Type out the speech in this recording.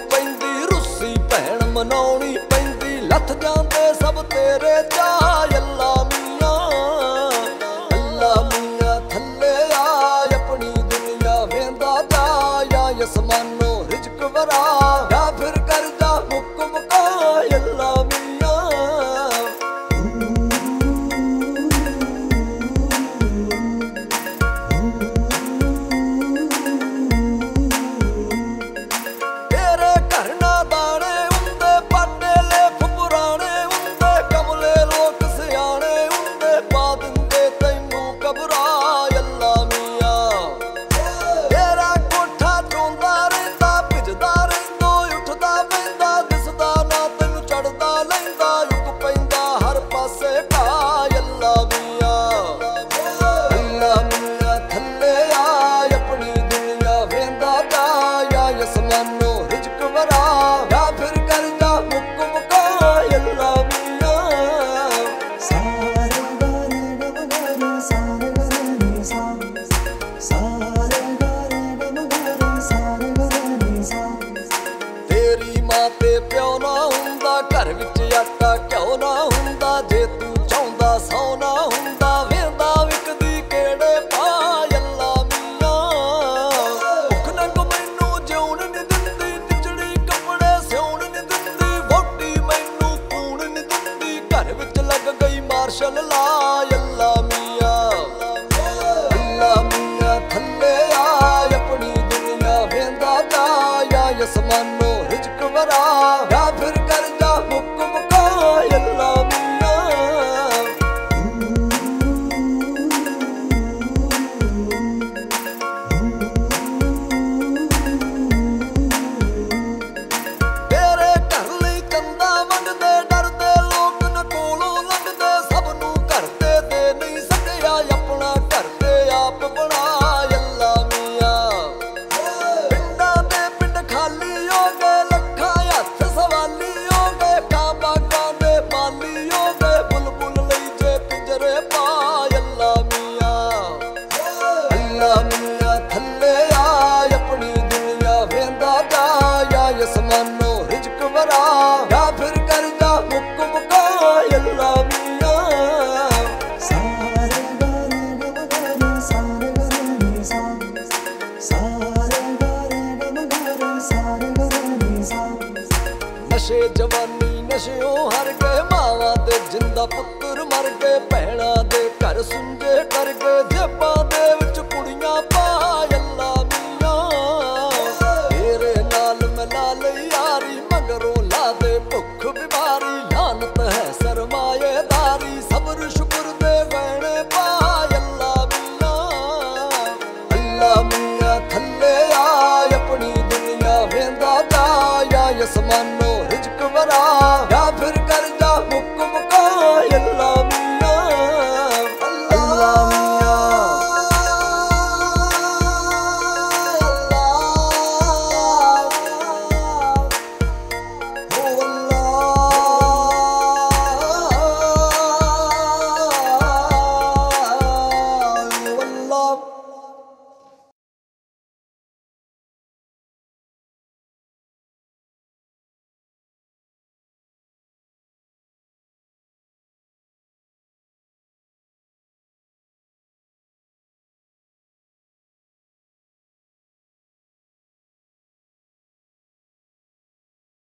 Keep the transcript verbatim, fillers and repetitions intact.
पैंदी रुस्सी भैन मनाउणी पैंदी लथ जांदे सब तेरे चाऽ अल्ला मियां अल्ला मियां थल्ले आ अपनी दुनिया वेंदा जा या असमानो रिज़्क वरा या फिर कर जा मुक मुका अल्ला मियां घर विच आटा क्यों ना हुंदा जे तू चाहुंदा सोना हुंदा वेंदा विकदी केड़े पा अल्ला मियां भुख नंग मैनू जिउण नी दिंदी निचड़ी कपड़े सिउण नी दिंदी वोटी मैनू कूण नी दिंदी घर विच लग गई मार्शल ला अल्ला मियां अल्ला मियां थल्ले आ अपनी दुनिया वेंदा जा या असमानो रिज़्क वरा या फिर कर जा मुक मुका अल्ला मियां तेरे घर लई चंदा मंगदे डरदे लोक न कोलों लंघदे सब नूं घर ते दे नहीं सकिया अपना घर ते आप बना अल्ला मियां पिंडां दे पिंड खाली हो गए लखां हत्थ सवाली हो गए कां बागां दे माली हो गए बुलबुल लई जे पिंजरे पा अल्ला मियां अल्ला मियां थल्ले आ अपनी दुनिया वेंदा जा या असमानो रिज़्क वरा या फिर कर जा मुक मुका अल्ला मियां सारे गारे गम गारे सारे गारे नी सा सारे गारे गम गारे सारे गारे नी सा नशे जवानी नशेओं हर गए मावां दे जिंदा पुत्तर मर गए भैणां दे घर सुंजे कर गए जेबां दे विच कुड़ियां पा अल्ला मियां तेरे नाल मिला लई यारी मगरों ला दे भुख बीमारी लानत है सरमाएदारी सब्र शुक्र दे गहने पा अल्ला मियां अल्ला मियां थल्ले आ अपनी दुनिया वेंदा जा या असमानो रिज़्क वरा या फिर